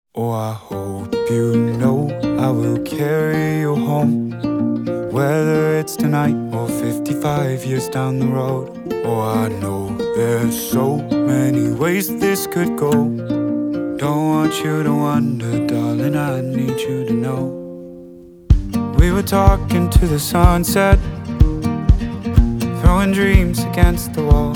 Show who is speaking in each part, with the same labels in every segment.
Speaker 1: Oh, I hope you know I will carry you home, whether it's tonight or 55 years down the road. Oh, I know there's so many ways this could go. Don't want you to wonder, darling, I need you to know. We were talking to the sunset, throwing dreams against the wall.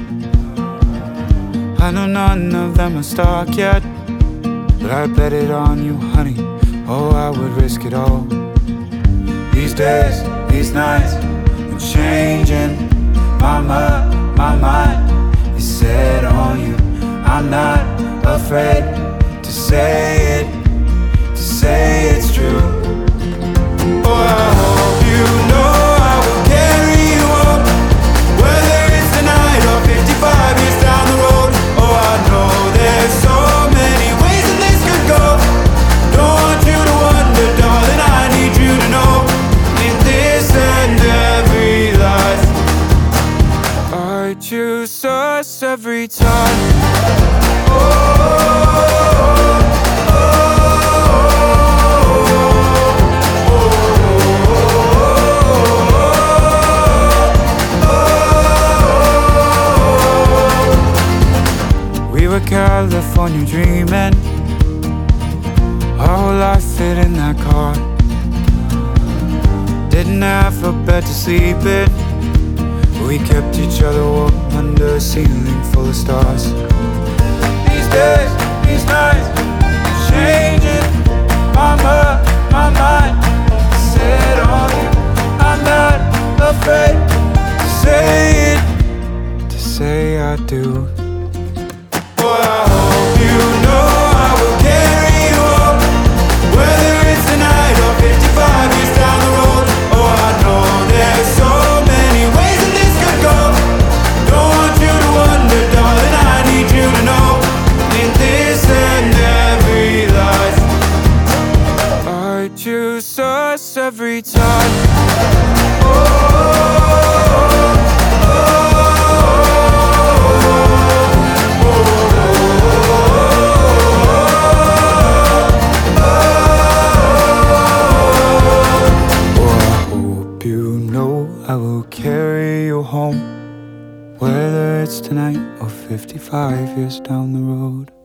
Speaker 1: I know none of them are stuck yet, but I bet it on you, honey. Oh, I would risk it all. These days, these nights, I'm changing my mind is set on you. I'm not afraid to say it's true. Oh, I hope you know I will carry you home, whether it's tonight or 55 years down the road. Oh, I know there's so many ways that this could go. Don't want you to wonder, darling, I need you to know. In this and every life, I choose us every time. We were California dreaming, our whole life fit in that car. Didn't have a bed to sleep in, but we kept each other warm under a ceiling full of stars. These days, these nights, changing my mind set on you. I'm not afraid to say I do. Oh, I hope you know I will carry you home, whether it's tonight or 55 years down the road. Oh, I know there's so many ways that this could go. Don't want you to wonder, darling, I need you to know. In this and every life, I choose us every time. I will carry you home, whether it's tonight or 55 years down the road.